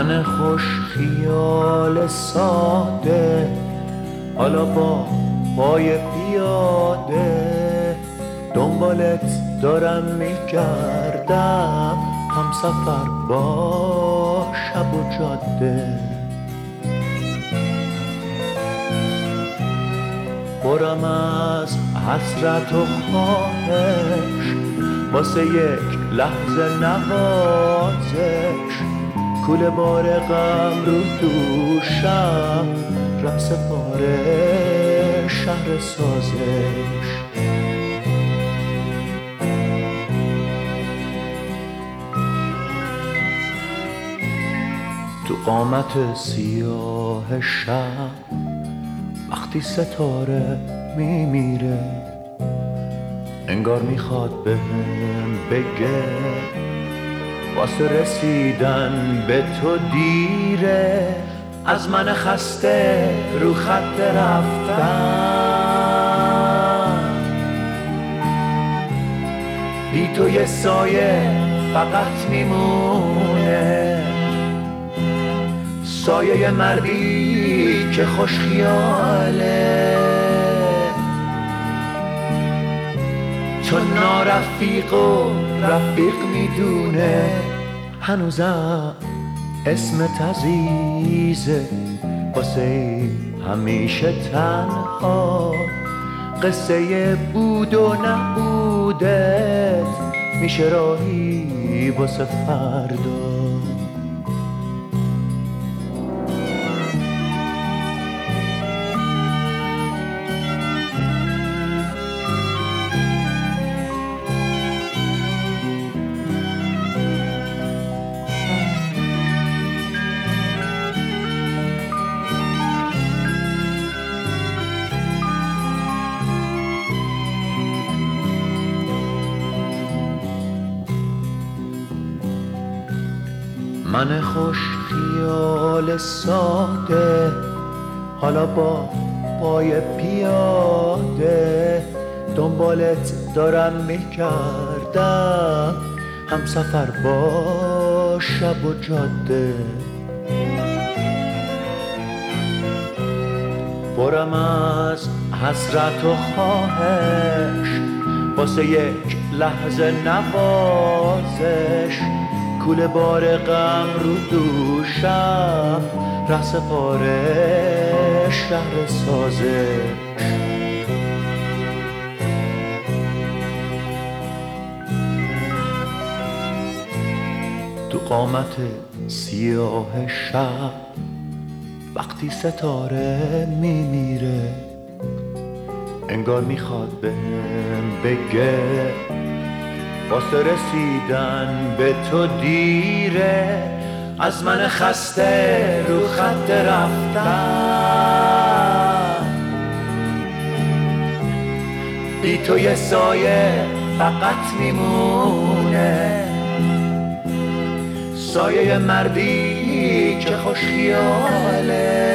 من خوش خیال ساده، حالا با پای پیاده دنبالت دارم میگردم، هم سفر با شب و جاده. پرم از حسرت و خواهش، واسه یک لحظه نوازش، کوله بار غم رو دوشم، رقص پاره شهر سازش. تو قامت سیاه شب وقتی ستاره میمیره، انگار میخواد بهم بگه واسه رسیدن به تو دیره. از من خسته رو خط رفتن، بی تو یه سایه فقط میمونه، سایه مردی که خوش خیاله. چون نارفیق و رفیق میدونه، هنوزم اسمت عزیزه، واسه همیشه تنها. قصه بود و نبودت میشه راهی واسه فردا. من خوش خیال ساده، حالا با پای پیاده دنبالت دارم میگردم، هم سفر با شب و جاده. پرم از حسرت و خواهش، واسه یک لحظه نوازش، کوله بار غم رو دوشم، رقص پاره شهر سازش. تو قامت سیاه شب وقتی ستاره میمیره، انگار میخواد بهم بگه واسه رسیدن به تو دیره. از من خسته رو خط رفتن، بی تو یه سایه فقط میمونه، سایه مردی که خوش خیاله.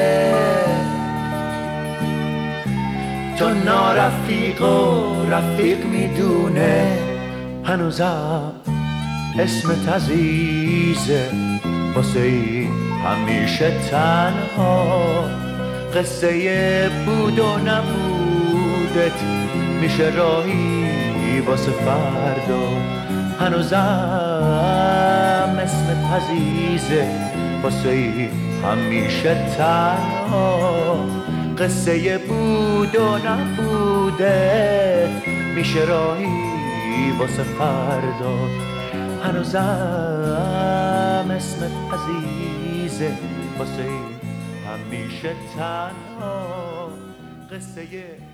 تو نارفیق و رفیق میدونه، هنوزم اسمت عزیزه، واسه همیشه تنها. قصه بود و نبودت میشه راهی واسه فردا. هنوزم اسمت عزیزه، واسه همیشه تنها. قصه بود و نبودت میشه راهی واسه فردا. هنوزم اسمت عزیزه، واسه همیشه تنها. قصه